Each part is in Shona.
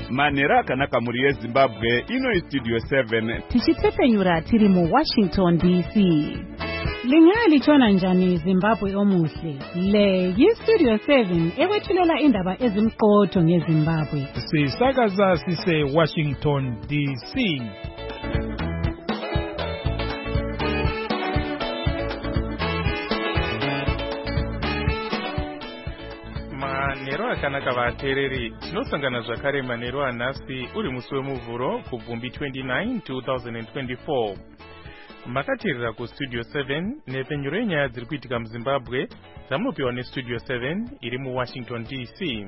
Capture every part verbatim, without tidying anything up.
Manera akanaka muri yeZimbabwe ino Studio seven. Tichitsepenyura tiri mu Washington D C. Lingali chona njani Zimbabwe omuhle. Le yi Studio seven ewethulela indaba ezimqotho ngeZimbabwe. Sisakaza sise Washington D C. Manero akanaka vatereri tinosangana zvakare manero anhasi uri musi wemuvhuro kubvumbi twenty-nine two thousand twenty-four. Makateerera kustudio seven nepenyuro yenyaya dziri kuitika muZimbabwe dzamunopiwa nestudio seven iri muWashington D C.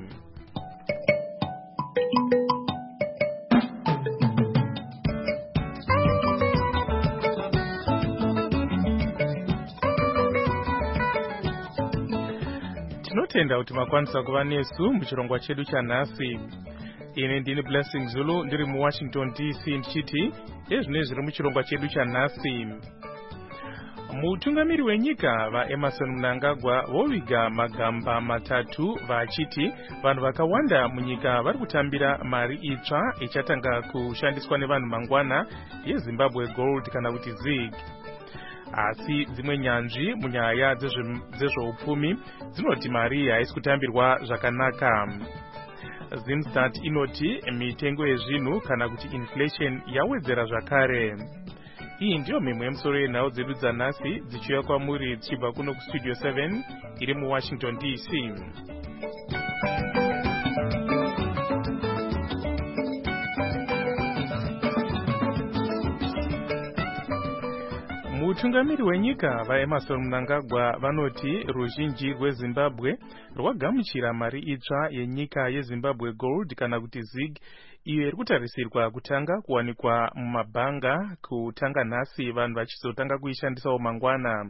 Tinotenda kuti makwanisa kuva nesu muchirongwa chedu chanhasi. Ine ndini Blessing Zulu ndiri muWashington D C ndichiti ezvine zviri muchirongwa chedu chanhasi. Mutungamiri wenyika vaEmerson Mnangagwa voviga magamba matatu vachiti vanhu vakawanda munyika vari kutambira mari itsva ichatanga kushandiswa nevanhu mangwana yeZimbabwe Gold kana kuti ZiG. Asi dzimwe nyanzvi munyaya dzezveupfumi dzinoti mari haisi kutambirwa zvakanaka. Zimstat inoti mitengo yezvinhu kana kuti inflation yawedzera zvakare. Iyi ndiyo mimwe yemusoro yenhau dzedu dzanhasi dzichiuya kwamuri dzichibva kuno kustudio seven iri muWashington D C. Mutungamiri wenyika vaEmerson Mnangagwa vanoti ruzhinji rweZimbabwe rwagamuchira mari itsva yenyika yeZimbabwe Gold kana kuti ZiG iyo iri kutarisirwa kutanga kuwanikwa mumabhanga kutanga nhasi vanhu vachizotanga kuishandisawo mangwana.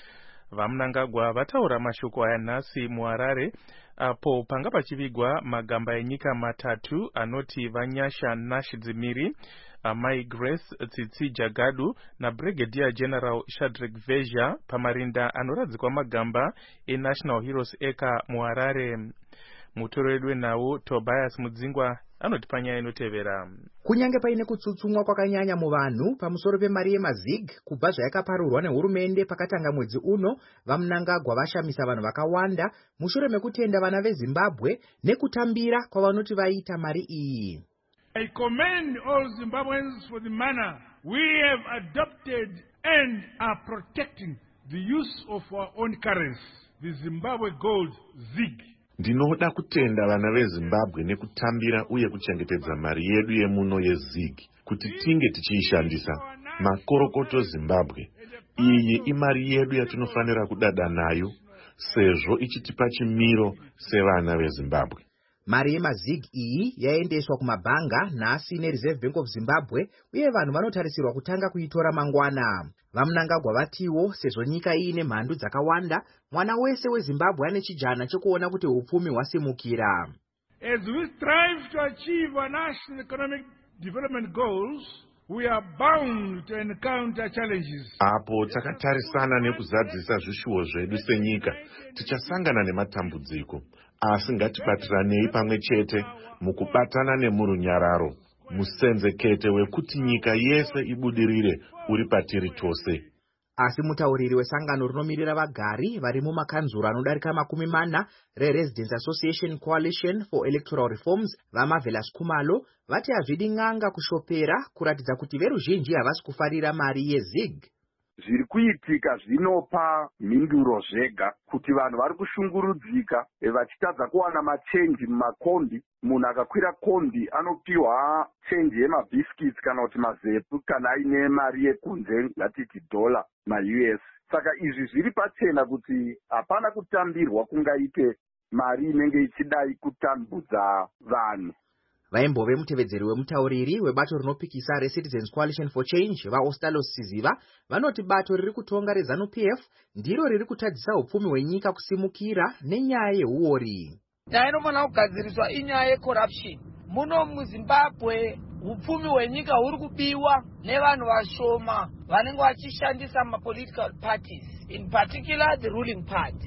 VaMnangagwa vataura mashoko aya nhasi muHarare apo panga pachivigwa magamba enyika matatu anoti Vanyasha Nashidzimiri, Mai Grace Tsitsi Jagadu na Brigadier General Shadrack Veja pamarinda anoradzikwa magamba eNational Heroes Eka muHarare. Mutoreri wenhau Tobias Mudzingwa anoti panyaya inotevera. Kunyange paine kutsutsumwa kwakanyanya muvanhu pamusoro pemari yemaZiG kubva zvayakaparurwa nehurumende pakatanga mwedzi uno, vaMnangagwa vashamisa vanhu vakawanda mushure mekutenda vana veZimbabwe nekutambira kwavanoti vaita mari iyi. I commend all Zimbabweans for the manner we have adopted and are protecting the use of our own currency, the Zimbabwe Gold ZiG. Ndinoda kutenda vana veZimbabwe nekutambira uye kuchengetedza mari yedu yemuno yeZiG kuti tinge tichiishandisa. Makorokoto Zimbabwe, iyi imari yedu yatinofanira kudada nayo sezvo ichitipa chimiro sevana veZimbabwe. Mari yemaZiG iyi yaendeswa kumabhanga nhasi neReserve Bank of Zimbabwe uye vanhu vanotarisirwa kutanga kuitora mangwana. VaMnangagwa vatiwo sezvo nyika iine mhandu dzakawanda, mwana wese weZimbabwe ane chijana chekuona kuti upfumi hwasimukira. As we strive to achieve our national economic development goals, we are bound to encounter challenges. Apo takatarisana nekuzadzisa zvishuwo zvedu senyika, tichasangana nematambudziko. Asi ngatibatiranei pamwe chete mukubatana nemurunyararo, musenzekete wekuti nyika yese ibudirire uri patiri tose. Asi mutauriri wesangano rinomirira vagari vari mumakanzuro anodarika makumi mana reResidents Association Coalition for Electoral Reforms vaMarvelous Khumalo vati hazvidi n'anga kushopera kuratidza kuti veruzhinji havasi kufarira mari yeZiG. Zviri kuitika zvinopa mhinduro zvega kuti vanhu vari kushungurudzika vachitadza kuwana machenji mumakombi. Munhu akakwira kombi anopiwa chenji yemabhiskits kana kuti mazepu kana aine mari yekunze ngatiti dola ma-U S. Saka izvi zviri pachena kuti hapana kutambirwa kungaite mari inenge ichidai kutambudza vanhu. Vaimbove mutevedzeri wemutauriri webato rinopikisa reCitizens Coalition for Change vaOstalos Siziva vanoti bato riri kutonga reZanu-P F ndiro riri kutadzisa upfumi hwenyika kusimukira nenyaya yehuori. Nyaya inofana kugadziriswa inyaya yecorruption. Muno muZimbabwe upfumi hwenyika huri kubiwa nevanhu vashoma vanenge vachishandisa mapolitical parties, in particular the ruling party.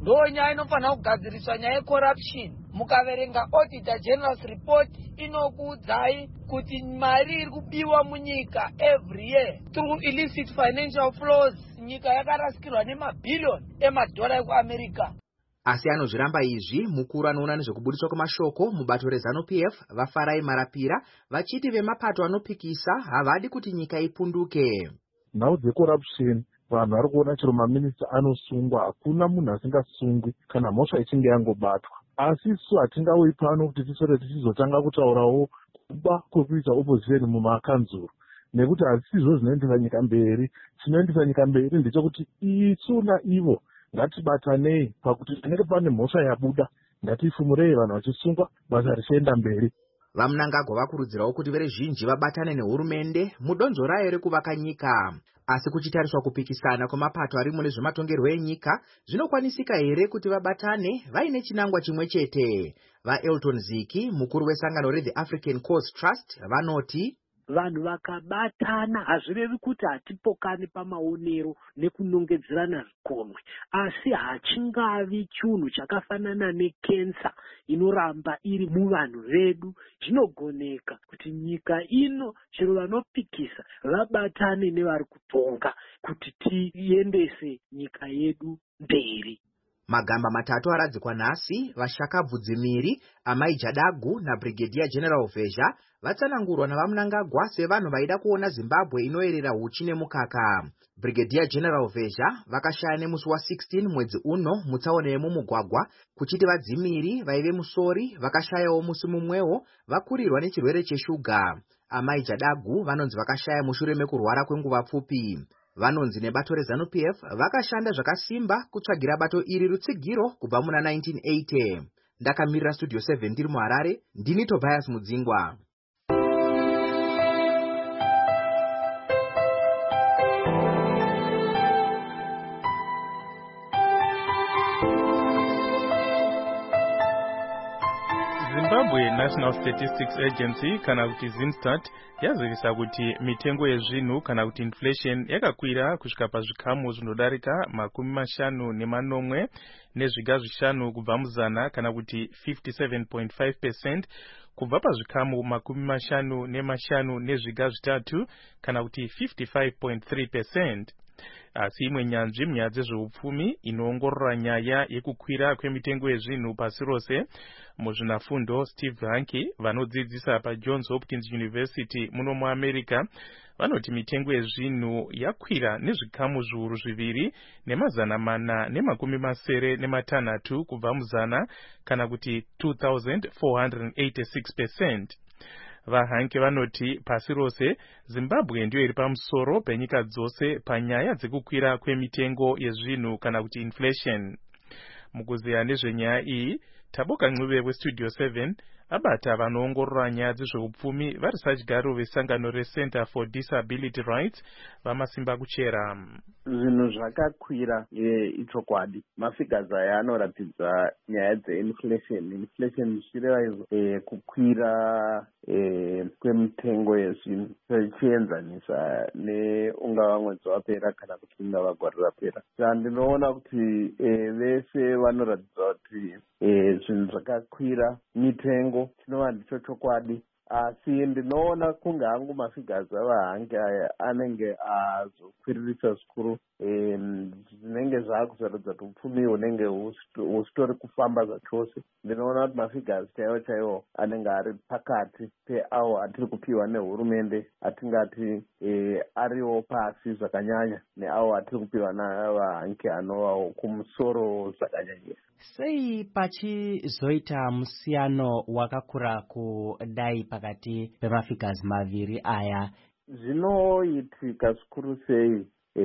ndo nyaya inofanira kugadziriswa nyaya yecorruption. Mukaverenga auditor general's report inokuudzai kuti mari iri kubiwa munyika every year through illicit financial flows. Nyika yakarasikirwa nemabhillioni emadhora ekuamerica. Asi anozviramba izvi mukuru anoona nezvekubudiswa kwemashoko mubato reZANU P F vaFarai Marapira vachiti vemapato anopikisa havadi kuti nyika ipunduke. Nhau dzecorruption vanhu vari kuona chero maminista anosungwa, hakuna munhu asingasungwi kana mhosva ichinge yangobatwa. Asi isu hatingauyi pano kuti tisore tichizotanga kutaurawo kuba kwekuita opposition mumakanzuro, nekuti hazisizvo zvinoendesa nyika mberi. Chinoendesa nyika mberi ndechekuti isu naivo ngatibatanei pakuti tinenge pane mhosva yabuda, ngatifumurei vanhu vachisungwa, basa richienda mberi. VaMnangagwa vakurudzirawo kuti veruzhinji vabatane nehurumende mudonzvo rayo rekuvaka nyika. Asi kuchitariswa kupikisana kwemapato ari mune zvematongerwo enyika, zvinokwanisika here kuti vabatane vaine chinangwa chimwe chete? VaElton Ziki, mukuru wesangano reThe African Cause Trust, vanoti vanhu vakabatana hazvirevi kuti hatipokani pamaonero nekunongedzerana zvikomwe, asi hachingavi chinhu chakafanana nekensa inoramba iri muvanhu vedu. Zvinogoneka kuti nyika ino chero vanopikisa vabatane nevari kutonga kuti tiendese nyika yedu mberi. Magamba matatu aradzikwa nhasi, vaShakabvu Dzimiri, Amai Jadagu naBrigadier General Vhezha vatsanangurwa navaMnangagwa sevanhu vaida kuona Zimbabwe inoerera huchi nemukaka. Brigadier General Vhezha vakashaya nemusi wa16 mwedzi uno mutsaona yemumugwagwa, kuchiti vaDzimiri vaive musori vakashayawo musi mumwewo vakurirwa nechirwere cheshuga. Amai Jadagu vanonzi vakashaya mushure mekurwara kwenguva pfupi. Vanonzi nebato reZANU P F vakashanda zvakasimba kutsvagira bato iri rutsigiro kubva muna nineteen eighty. Ndakamirira Studio seven ndiri muHarare, ndini Tobias Mudzingwa. Zimbabwe National Statistics Agency kana kuti ZimStat yazivisa kuti mitengo yezvinhu kana kuti inflation yakakwira kusvika pazvikamu zvinodarika makumi mashanu nemanomwe nezviga zvishanu kubva muzana kana kuti fifty-seven point five percent kubva pazvikamu makumi mashanu nemashanu nezviga zvitatu kana kuti fifty-five point three percent. Asi imwe nyanzvi munyaya dzezveupfumi inoongorora nyaya yekukwira kwemitengo yezvinhu pasi rose muzvinafundo Steve Hanke vanodzidzisa paJohns Hopkins University muno muAmerica vanoti mitengo yezvinhu yakwira nezvikamu zviuru zviviri nemazana mana nemakumi masere nematanhatu kubva muzana kana kuti two thousand four hundred eighty-six percent. VaHanke vanoti pasi rose Zimbabwe ndiyo iri pamusoro penyika dzose panyaya dzekukwira kwemitengo yezvinhu kana kuti inflation. Mukuziya nezvenyaya iyi, Taboka Ncube weStudio seven abata vanoongorora nyaya dzezveupfumi vaResearch Garo vesangano reCenter for Disability Rights vamasimba kuchera. Zvinhu zvakakwira ichokwadi. Mafigures aya anoratidza nyaya dzeinflation. Inflation zvichireva e, kukwira e, kwemitengo yezvinhu zvichienzanisa neungava mwedzi wapera kana kuti ungava gore rapera. Ndinoona kuti e, vese vanoratidza kuti e, zvinhu zvakakwira mitengo chinova ndicho chokwadi. Asi ndinoona kunge hangu mafigures avaHanke aya anenge azokwiririsa zvikuru zvinenge zvaakuzoratidza kuti upfumi hunenge husitori kufamba zvachose. Ndinoona kuti mafigures chaiwo chaiwo anenge ari pakati peawo atiri kupiwa nehurumende, atingati e, ariwo pasi zvakanyanya neawo atiri kupiwa navaHanke anovawo kumusoro zvakanyanyisa. Sei pachizoita musiyano wakakura kudai pakati pemafigures maviri aya? Zvinoitika zvikuru sei e,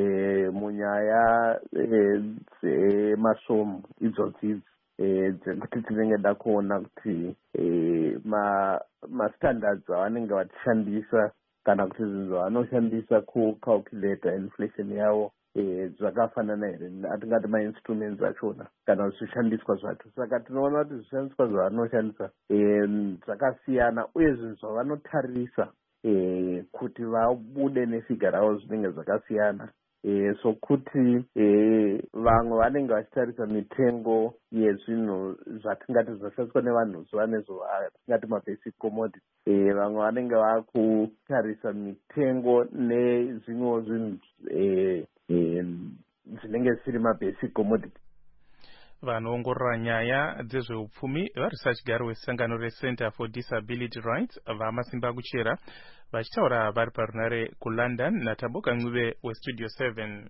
munyaya e, dzemasvomu idzodzidzi e, dzekuti tinenge da kuona kuti e, ma, mastandards avanenge vachishandisa kana kuti zvinhu zvavanoshandisa kucalculata inflation yavo zvakafanana here, atingati mainstruments achona kana zvishandiswa zvacho. Saka tinoona kuti zvishandiswa zvavanoshandisa zvakasiyana uye zvinhu zvavanotarisa kuti vabude nefigure ravo zvinenge zvakasiyana. e, sokuti e, vamwe vanenge vachitarisa mitengo yezvinhu zvatingati zvinoshandiswa nevanhu zuva nezuva tingati mabasic commodity. E, vamwe vanenge vakutarisa mitengo nezvimwewo zvinhu e, e, zvinenge zvisiri mabasic commodity. Vanoongorora nyaya dzezveupfumi varisachigaro wesangano reCenter for Disability Rights vamasimba kuchera vachitaura vari parunare kuLondon naTamboka Ncube weStudio seven.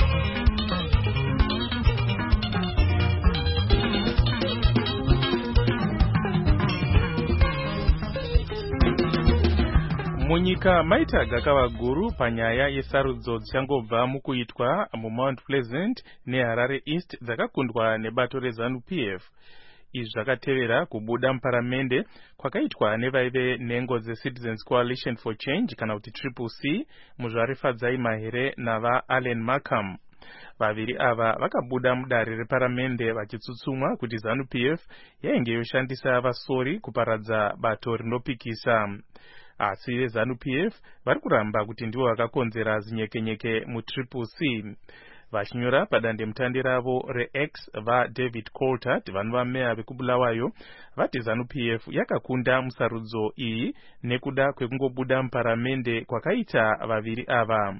Munyika maita gakava guru panyaya yesarudzo dzichangobva mukuitwa muMount Pleasant neHarare East dzakakundwa nebato reZANU-P F. Izvi zvakatevera kubuda muparamende kwakaitwa nevaive nhengo dzeCitizens Coalition for Change kana kuti Triple C muzvarifadzai Mahere navaAllen Markham. Vaviri ava vakabuda mudare reparamende vachitsutsumwa kuti ZANU-P F yainge yoshandisa vasori kuparadza bato rinopikisa. Asi veZANU-P F vari kuramba kuti ndivo vakakonzera zinyekenyeke muTriple C. Vachinyora padandemutande ravo reX vaDavid Coulthard vanova meya vekubulawayo vati ZANU-P F yakakunda musarudzo iyi nekuda kwekungobuda muparamende kwakaita vaviri ava.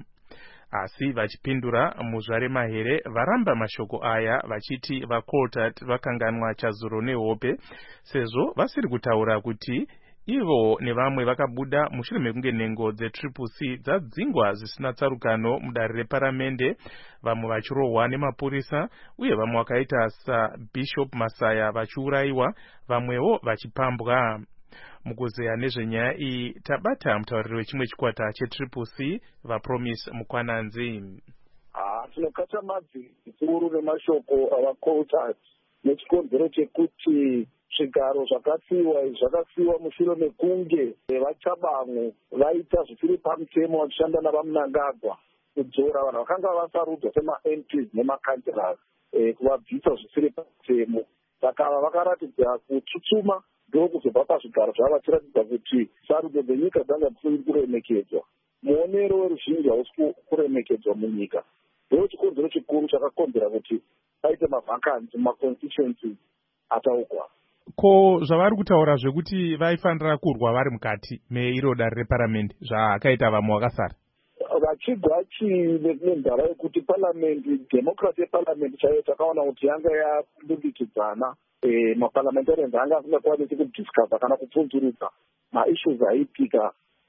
Asi vachipindura muzvare Mahere varamba mashoko aya vachiti vaCoulthard vakanganwa chazuro nehope sezvo vasiri kutaura kuti ivo nevamwe vakabuda mushure mekunge nhengo dzeTriple C dzadzingwa zvisina tsarukano mudare reparamende, vamwe vachirohwa nemapurisa uye vamwe vakaita saBishop Masaya vachiurayiwa, vamwewo vachipambwa. Mukuzeya nezvenyaya iyi tabata mutauriri wechimwe chikwata cheTriple C vaPromise Mukwananzi. Ah, tinokatamadzi zikuru nemashoko avaCoulthard nechikonzero chekuti zvigaro zvakasiyiwa zvakasiyiwa mushure mekunge vaChabangu vaita zvisiri pamutemo vachishanda navaMnangagwa kudzora vanhu vakanga vasarudzwa sema-M Ps nemakanselas kuvabvisa zvisiri pamutemo. Saka ava vakaratidza kutsutsuma ndokuzobva pazvigaro zvavo vachiratidza kuti sarudzo dzenyika dzanga dzisiri kuremekedzwa. Muonero weruzhinji hausi kuremekedzwa munyika. Ndo chikonzero chikuru chakakonzera kuti paite mavhakansi mumaconstituencies ataugwa. Ko zvavari kutaura zvekuti vaifanira kurwa vari mukati meiro dare reparamende zvaakaita vamwe vakasara vachigwa chinenzara yekuti paramende democracy yeparamende chaiyo takaona kuti yanga yapindukidzana maparliamentarians anga asingakwanisi kudiscussa kana kupfumvurudza maissues aitika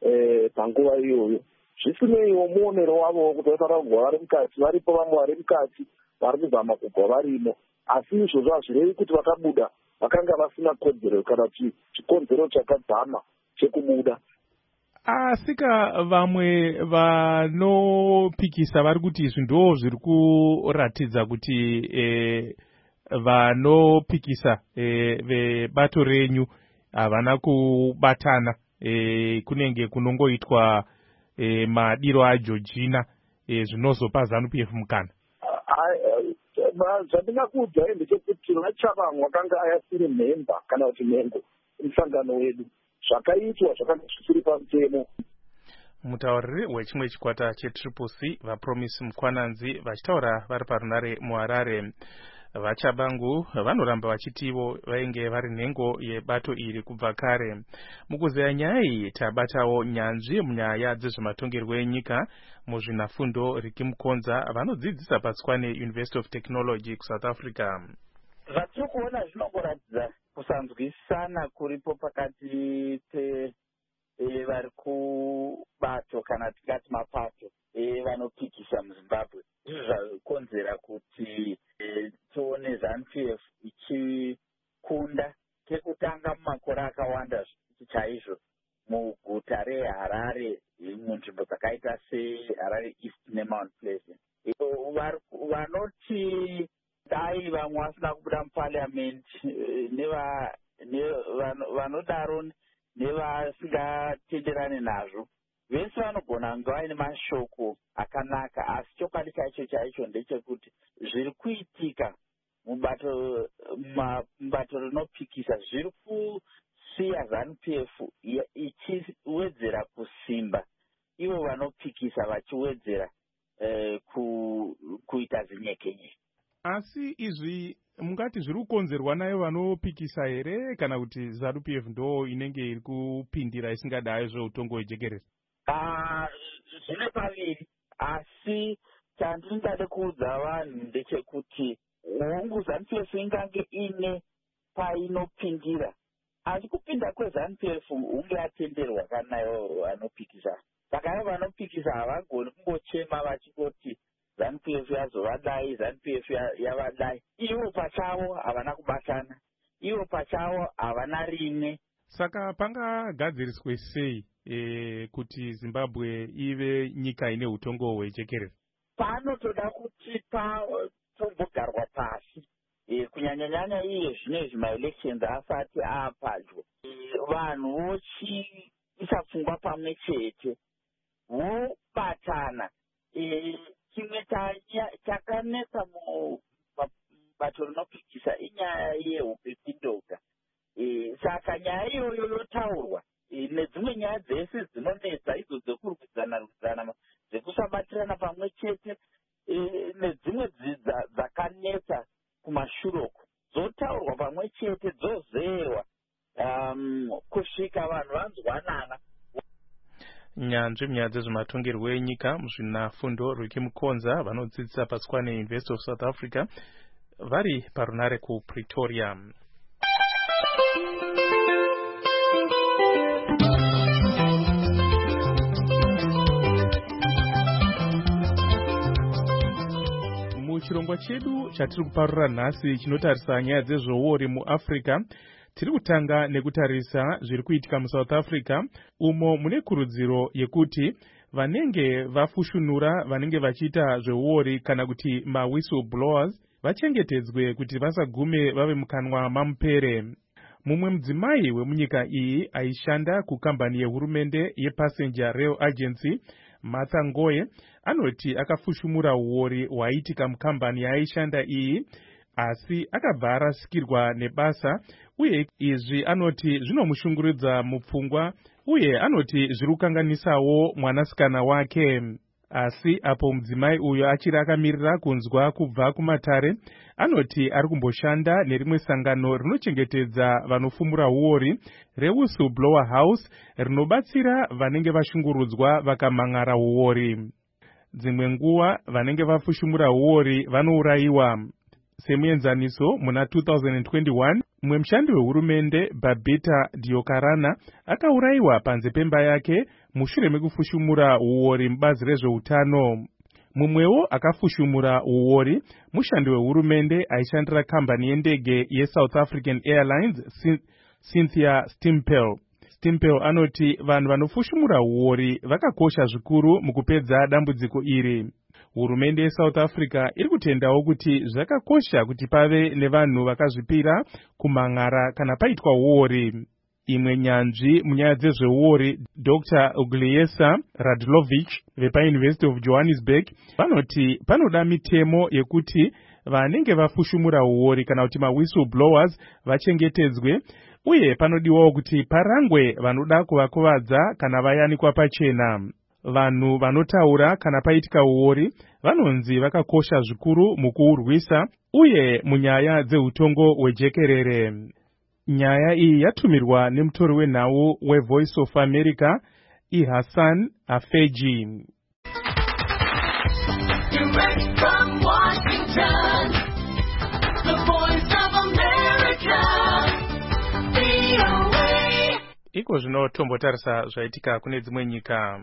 panguva iyoyo. Zvisineiwo muonero wavo kuti vafanira kugwa vari mukati, varipo vamwe vari mukati vari kuzama kugwa varimo, asi izvozvo hazvirevi kuti vakabuda vakanga vasina kodzero kana kuti chikonzero chakadzama chekubuda. Asika vamwe vanopikisa vari kuti izvi ndo zviri kuratidza kuti e, vanopikisa e, vebato renyu havana kubatana e, kunenge kunongoitwa e, madiro aJeorgina e, zvinozopa ZANU-P F mukana. Zvandingakuudzai ndechekuti vaChabangu vakanga ayasiri memba kana kuti nhengo musangano wedu, zvakaitwa zvakanga zvisiri pamutemo. Mutauriri wechimwe chikwata cheTriple C vaPromise Mukwananzi vachitaura vari parunare muHarare. VaChabangu vanoramba vachitivo vainge vari nhengo yebato iri kubva kare. Mukuzeya nyaya iyi tabatawo nyanzvi munyaya dzezvematongerwo enyika muzvinafundo Ricky Mukonza vanodzidzisa paTswane University of Technology kuSouth Africa. Zvatiri kuona zvinongoratidza kusanzwisana kuripo pakati pe e, vari kubato kana tikati mapato e, vanopikisa muZimbabwe. Izvo zvakonzera kuti e, tione ZANU-P F ichikunda kekutanga mumakore akawanda chaizvo muguta reHarare munzvimbo dzakaita seHarare East neMount Pleasant. Vanoti dai vamwe vasina kubuda muparliamendi vanodaro nevasingatenderani nazvo vese vanogona kunge vaine mashoko akanaka, asi chokwadi chacho chaicho ndechekuti zviri kuitika mubato mubato rinopikisa zviri kusiya ZANU-P F ichiwedzera kusimba, ivo vanopikisa vachiwedzera eh, ku nekenya. Asi izvi mungati zviri kukonzerwa nayo vanopikisa here kana kuti ZANU P F ndo inenge iri kupindira isingadayo zveutongo hwejekerere? Ah, zvine paviri, asi chandingade kuudza vanhu ndechekuti hongu ZANU P F ingange ine painopindira, asi kupinda kweZANU P F hunge atenderwa kanayo vanopikisa. Saka ivo vanopikisa havagoni kungochema vachingoti ZANU P F yazovadai, ZANU P F yavadai. Ivo pachavo havana kubatana, ivo pachavo havana rimwe. Saka pangagadziriswe sei e, kuti Zimbabwe ive nyika ine utongo hwejekerere? Panotoda kuti patombogarwa pasi, e, kunyanya-nyanya iye zvinezvi maelections asati apadyo, e, vanhu vochiisa pfungwa pamwe chete vobatana. E, chimwe chakanetsa mubato rinopikisa inyaya yeupepindoga. E, saka nyaya iyoyo yotaurwa, e, nedzimwe nyaya dzese dzinonetsa idzo dzekurwidzana-rwidzana, dzekusabatirana pamwe chete, e, nedzimwe dzakanetsa kumashuroko dzotaurwa pamwe chete, dzozerwa um, kusvika vanhu vanzwanana. Nyanzvi munyaya dzezvematongerwo enyika muzvinafundo Rwiki Mukonza vanodzidzisa paSkwane University of South Africa vari parunare kuPretoria. Muchirongwa chedu chatiri kuparura nhasi chinotarisa nyaya dzezvouori muAfrica, tiri kutanga nekutarisa zviri kuitika muSouth Africa, umo mune kurudziro yekuti vanenge vafushunura vanenge vachiita zveuori kana kuti mawhistle-blowers vachengetedzwe kuti vasagume vave mukanwa mamupere. Mumwe mudzimai wemunyika iyi aishanda kukambani yehurumende yePassenger Rail Agency, Martha Ngoye, anoti akafushumura uori hwaiitika mukambani yaaishanda iyi, asi akabva arasikirwa nebasa, uye izvi anoti zvinomushungurudza mupfungwa, uye anoti zviri kukanganisawo mwanasikana wake. Asi apo mudzimai uyo achiri akamirira kunzwa kubva kumatare, anoti ari kumboshanda nerimwe sangano rinochengetedza vanofumura uori reWhistleblower House, rinobatsira vanenge vashungurudzwa vakamang'ara uori. Dzimwe nguva vanenge vafushumura uori vanourayiwa. Semuenzaniso, muna two thousand twenty-one, mumwe mushandi wehurumende Babita Diokarana akaurayiwa panze pemba yake mushure mekufushumura uori mubazi rezveutano. Mumwewo akafushumura uori mushandi wehurumende aishandira kambani yendege yeSouth African Airlines, Cynthia Stimpel. Stimpel anoti vanhu vanofushumura uori vakakosha zvikuru mukupedza dambudziko iri. Hurumende yeSouth Africa iri kutendawo kuti zvakakosha kuti pave nevanhu vakazvipira kumang'ara kana paitwa uori. Imwe nyanzvi munyaya dzezveuori, Doctor Ugliesa Radlovich vepaUniversity of Johannesburg, vanoti panoda mitemo yekuti vanenge vafushumura uori kana kuti mawhistle-blowers vachengetedzwe, uye panodiwawo kuti parangwe vanoda kuvakuvadza kana vayanikwa pachena. Vanhu vanotaura kana paitika uori vanonzi vakakosha zvikuru mukuurwisa uye munyaya dzeutongo hwejekerere. Nyaya iyi yatumirwa nemutori wenhau weVoice of America, iHassan Afeji. Direct from Washington, the Voice of America, V O A. Iko zvino tombotarisa zvaitika kune dzimwe nyika.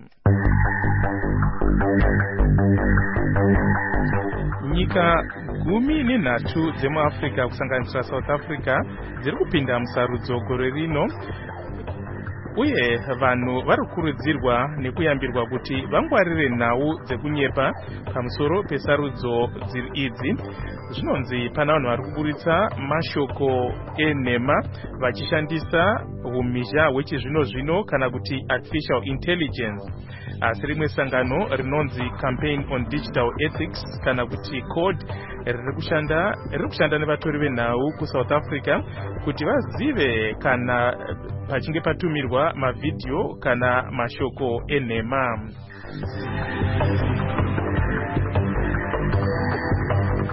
Nyika gumi nenhatu dzemuAfrica kusanganisira South Africa dziri kupinda musarudzo gore rino, uye vanhu vari kukurudzirwa nekuyambirwa kuti vangwarire nhau dzekunyepa pamusoro pesarudzo idzi. Zvinonzi pana vanhu vari kuburitsa mashoko enhema vachishandisa umhizha hwechizvino-zvino kana kuti artificial intelligence. Asi rimwe sangano rinonzi Campaign on Digital Ethics kana kuti CODE riri kushanda riri kushanda nevatori venhau kuSouth Africa kuti vazive kana pachinge patumirwa mavidhiyo kana mashoko enhema.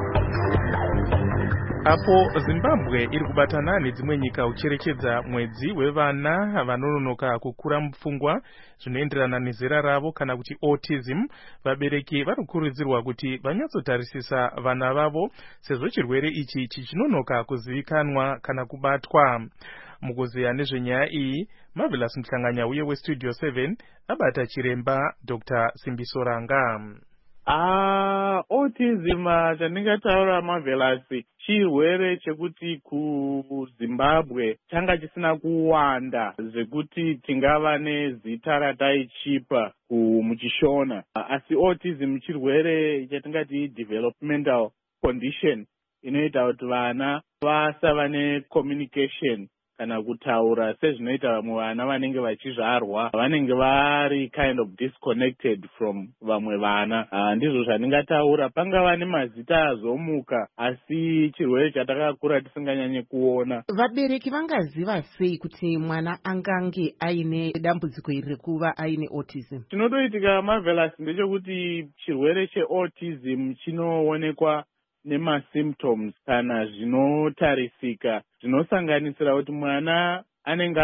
apo Zimbabwe iri kubatana nedzimwe nyika ucherekedza mwedzi wevana vanononoka kukura mupfungwa zvinoenderana nezera ravo kana kuti autism, vabereki varikurudzirwa kuti vanyatsotarisisa vana vavo sezvo chirwere ichi chichinonoka kuzivikanwa kana kubatwa. Mukuziya nezvenyaya iyi, Marvelous Mhlanganya uye weStudio seven abata chiremba Doctor Simbiso Ranga. Ah, autism chandingataura Marvelous chirwere chekuti kuZimbabwe changa chisina kuwanda zvekuti tingava nezita rataichipa muchishona. Asi autism chirwere chatingati developmental condition inoita kuti vana vasava necommunication kana kutaura sezvinoita vamwe vana vanenge vachizvarwa vanenge vari kind of disconnected from vamwe vana. Uh, ndizvo zvandingataura. Pangava nemazita azomuka asi chirwere chatakakura tisinganyanye kuona. Vabereki vangaziva sei kuti mwana angange aine dambudziko iri rekuva aine autism? Chinotoitika Marvelous ndechekuti chirwere cheautism chinoonekwa nemasymptoms kana zvinotarisika zvinosanganisira kuti mwana anenge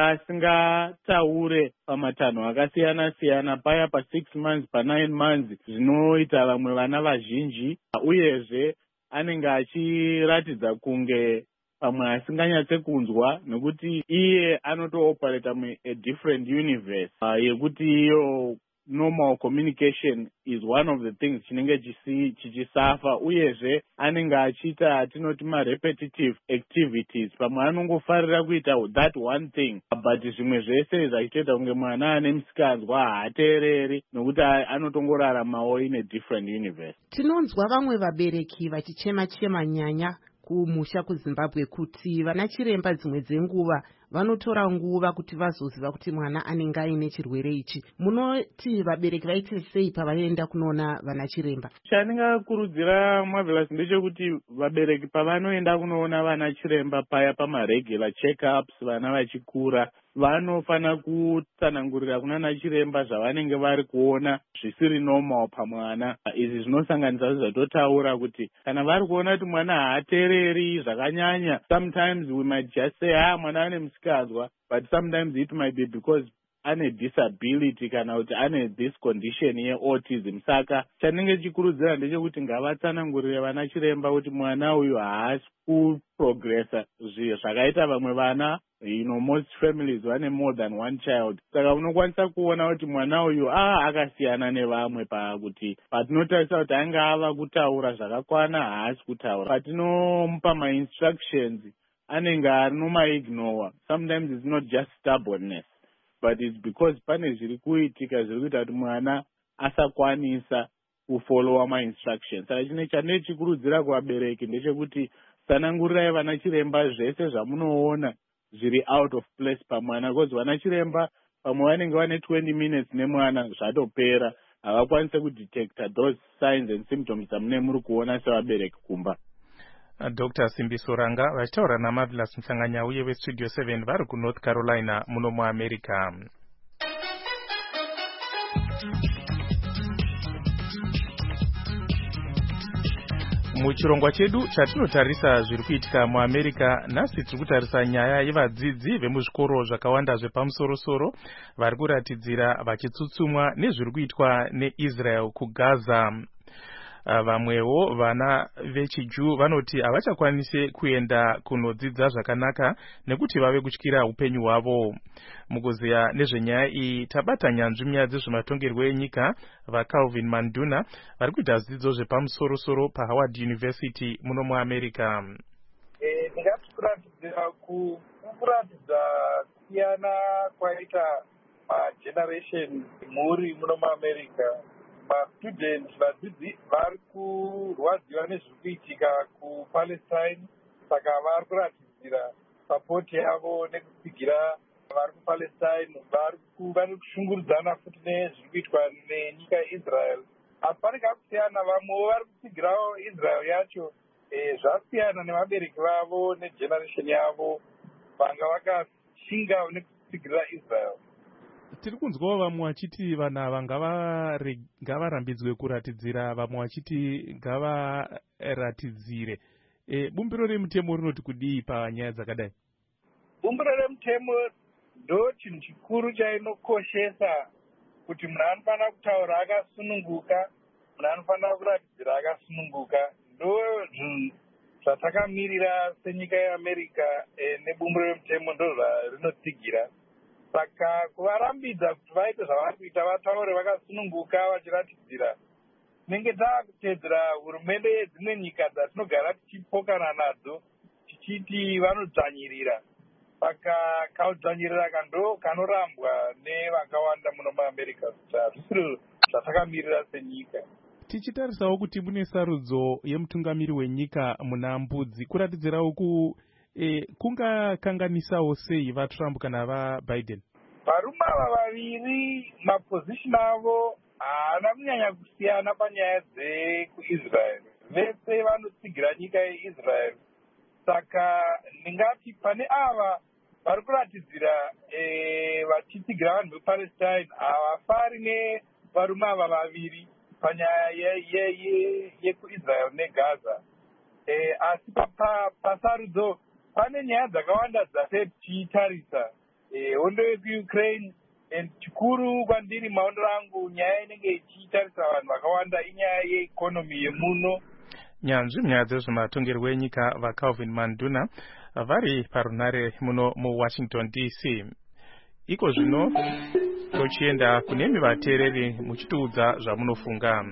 asingataure pamatanho akasiyana siyana paya pa six months pa nine months zvinoita vamwe vana vazhinji, uyezve anenge achiratidza kunge pamwe asinganyatse kunzwa nekuti iye anotooperata mu a different universe uh, yekuti iyo normal communication is one of the things chinenge chichisafa, uyezve anenge achiita atinoti ma-repetitive activities. Pamwe anongofarira kuita that one thing but zvimwe zvese zvachitoita kunge mwana ane musikanzwa haateereri nokuti anotongoraramawo in a different universe. Tinonzwa vamwe vabereki vachichema-chema nyanya kumusha kuZimbabwe kuti vana chiremba dzimwe dzenguva vanotora nguva kuti vazoziva kuti mwana anenge aine chirwere ichi. Munoti vabereki vaite sei pavaenda kunoona vana chiremba? Chandingakurudzira Marvelous ndechekuti vabereki pavanoenda kunoona vana chiremba paya pamaregular check-ups vana vachikura vanofana kutsanangurira kunana chiremba zvavanenge vari kuona zvisiri normal pamwana. Izvi zvinosanganisa zvatotaura kuti kana vari kuona kuti mwana haateereri zvakanyanya, sometimes we might just say ah mwana ane musikanzwa, but sometimes it might be because ane disability kana kuti ane this condition yeautism. Saka chanenge chikurudzira ndechekuti ngavatsanangurire vana chiremba kuti mwana uyu haasi kuprogressa zvakaita vamwe vana. You know, most families vane more than one child. Saka unokwanisa kuona kuti mwana uyu ah akasiyana nevamwe pakuti patinotarisa kuti anga ava kutaura zvakakwana haasi kutaura. Patinomupa ma-instructions anenge anomaignore. Sometimes it's not just stubbornness, but it's because pane zviri kuitika zviri kuita kuti mwana asakwanisa kufollowa ma-instructions. Saka chine chanenge chikurudzira kuvabereki ndechekuti tsanangurirai vana chiremba zvese zvamunoona zviri out of place pamwana, because vana chiremba pamwe vanenge vane twenty minutes nemwana zvatopera, havakwanise kudetecta those signs and symptoms dzamune muri kuona sevabereki kumba. Doctor Simbiso Ranga vachitaura naMarvelous Mhlanganya uye weStudio seven vari kuNorth Carolina muno muAmerica. Muchirongwa chedu chatinotarisa zviri kuitika muAmerica, nhasi tiri kutarisa nyaya yevadzidzi vemuzvikoro zvakawanda zvepamusoro-soro vari kuratidzira vachitsutsumwa nezviri kuitwa neIsrael kuGaza. Vamwewo vana vechiJuu vanoti havachakwanise kuenda kunodzidza zvakanaka nekuti vave kutyira upenyu hwavo. Mukuziya nezvenyaya iyi tabata nyanzvi munyaya dzezvematongerwo enyika vaCalvin Manduna vari kuita zvidzidzo zvepamusoro-soro paHoward University muno muAmerica. Ndingati kuratidzira kuratidza kusiyana kwaita mageneration mhuri muno muAmerica. Mastudents vadzidzi vari kurwadziwa nezviri kuitika kuPalestine, saka vari kuratidzira sapoti yavo nekutsigira vari kuPalestine. Vari kushungurudzana futi nezviri kuitwa nenyika yeIsrael. Asi pane kakusiyana, vamwewo vari kutsigirawo Israel yacho. E, zvasiyana nevabereki vavo negeneration yavo vanga vakashinga nekutsigirira Israel. Tiri kunzwawo vamwe vachiti vana ava ngavarambidzwe kuratidzira, vamwe vachiti ngavaratidzire. e, bumbiro remutemo rinoti kudii panyaya dzakadai? Bumbiro remutemo ndo chinhu chikuru chainokoshesa kuti munhu anofanira kutaura akasununguka, munhu anofanira kuratidzira akasununguka. Ndo zvinhu zvatakamirira senyika yeAmerica e, nebumbiro remutemo ndo zvarinotsigira. Saka kuvarambidza kuti vaite zvavari kuita, vataure vakasununguka vachiratidzira, tinenge taakutedzera hurumende yedzimwe nyika dzatinogara tichipokana nadzo tichiti vanodzvanyirira. Saka kaudzvanyirira kando kanorambwa nevakawanda muno muAmerica, kuti hazvisiro zvatakamirira senyika. Tichitarisawo kuti mune sarudzo yemutungamiri wenyika muna Mbudzi, kuratidzirawo ku e, kungakanganisawo sei vaTrump kana vaBiden? Varume ava vaviri mapozishini avo haana kunyanya kusiyana panyaya dzekuIsraeri. Vese vanotsigira nyika yeIsraeri. Saka ndingati pane ava vari kuratidzira e, vachitsigira vanhu vePalestine havafari nevarume ava vaviri panyaya yekuIsraeri neGaza. E, asi pasarudzo pane nyaya dzakawanda dzase tichitarisa. Hondo yekuUkraine, chikuru kwandiri maondero angu nyaya inenge ichitarisa vanhu vakawanda inyaya yeikonomi yemuno. Nyanzvi munyaya dzezvematongerwo enyika vaCalvin Manduna vari parunare muno muWashington D C. Iko zvino tochienda kunemi vateereri muchitiudza zvamunofunga.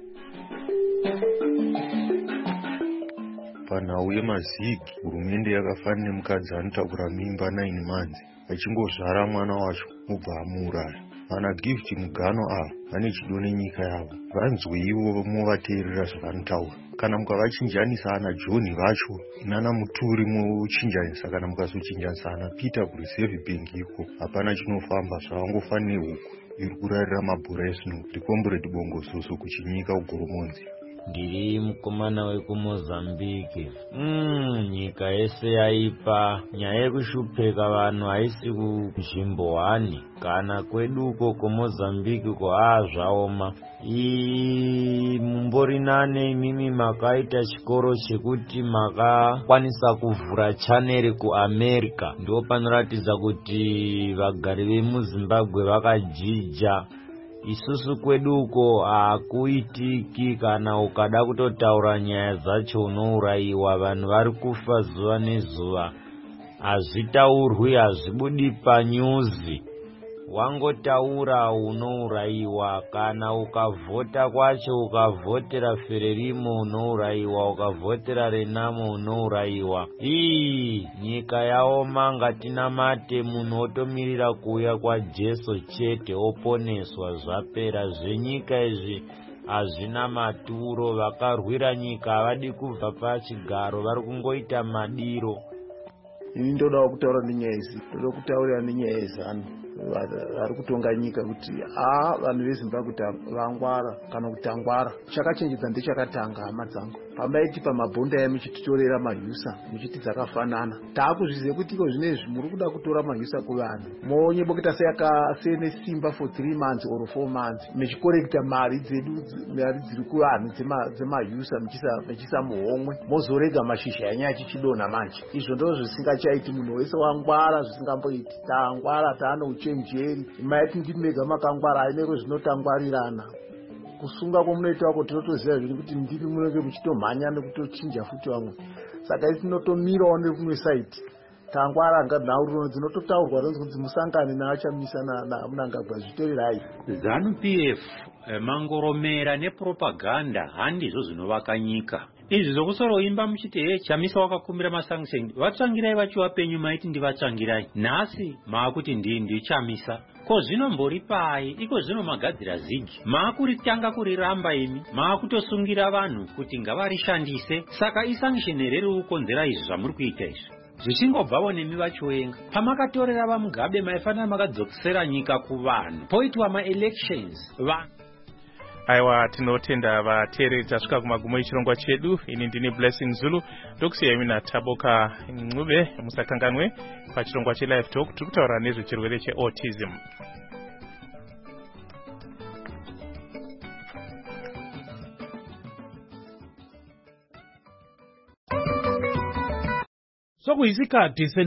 Panhau yemazigi, hurumende yakafanira nemukadzi anotakura mimba naini manzi achingozvara mwana wacho mubva amuuraya. Vana Gift Mugano ava vane chido nenyika yavo, vanzwe ivo muvateerera zvavanotaura. Kana mukavachinjanisa ana John vacho nana Muturi muchinjanisa, kana mukazochinjanisa ana Peter kureserve bank iko, hapana chinofamba, zvavangofanira huku iri kurarira mabhora esino rikomboredi bongozozo kuchinyika ugoromonzi. Ndiri mukomana wekumozambike. Mm, nyika yese yaipa nyaya yekushupeka vanhu haisi kunzvimbo hani. Kana kweduko kumozambike ko haa zvaoma. Ii mumbori nane imimi makaita chikoro chekuti makakwanisa kuvhura chaneri kuAmerica. Ndo panoratidza kuti vagari vemuZimbabwe vakajija. Isusu kweduko hakuitiki, kana ukada kutotaura nyaya dzacho unouraiwa. Vanhu vari kufa zuva nezuva, hazvitaurwi, hazvibudi panyuzi. Wangotaura unouraiwa. Kana ukavhota kwacho, ukavhotera Fererimo unouraiwa, ukavhotera Renamo unouraiwa. Ii nyika yaoma, ngatinamate munhu otomirira kuuya kwaJesu chete oponeswa, zvapera. Zvenyika izvi hazvina maturo, vakarwira nyika havadi kubva pachigaro, vari kungoita madiro. Ini ndodawo kutaura nenyaya idzi, ndoda kutaurira nenyaya yezano vari kutonga nyika kuti a vanhu veZimbabwe vangwara kana kutangwara. Chakachenjedza ndechakatanga, hama dzangu, pamaiti pamabhonda aya muchititorera mahyusa muchiti dzakafanana. Taakuzviziva kuti iko zvinezvi muri kuda kutora mahyusa kuvanhu, monyebokita seyakasene simba for three months or four months mechikorekta mari dzedu, mari dziri kuvanhu dzemahyusa mechisa muhomwe, mozorega mashizha enyu achichidonha manje. Izvo ndo zvisingachaiti, munhu wese wangwara zvisingamboiti. Tangwara taano uchenjeri, maiti ndimega makangwara ainero zvinotangwarirana. Kusunga kwomunoita wako tinotoziva zviri kuti ndiri munenge muchitomhanya nekutochinja futi vamwe. Saka isi tinotomirawo nekumwe saiti. Tangwara ngadzinaurono dzinototaurwa ronzi musangane naachamisa naMnangagwa zvitorerai. ZANU P F, mangoromera nepropaganda handizvo zvinovaka nyika. Izvi zvokusoroimba muchiti he Chamisa wakakumbira masanction, vatsvangirai vachivapenyu maiti ndivatsvangirai. Nhasi maakuti ndii ndichamisa. Ko zvinombori pai? Iko zvino magadzira zigi, maakuritanga kuriramba imi, maakutosungira vanhu kuti ngavarishandise. Saka isanction riri kukonzera izvi zvamuri kuita izvi. Zvichingobvawo nemi vachiwenga, pamakatorera vaMugabe maifanira makadzokesera nyika kuvanhu, poitwa maelections vanhu. Aiwa, tinotenda vateereri, tasvika kumagumo echirongwa chedu. Ini ndini Blessing Zulu, ndokusiya imi naTaboka Ncube. Musakanganwe pachirongwa cheLive Talk tiri kutaura nezvechirwere cheautism. kuisikati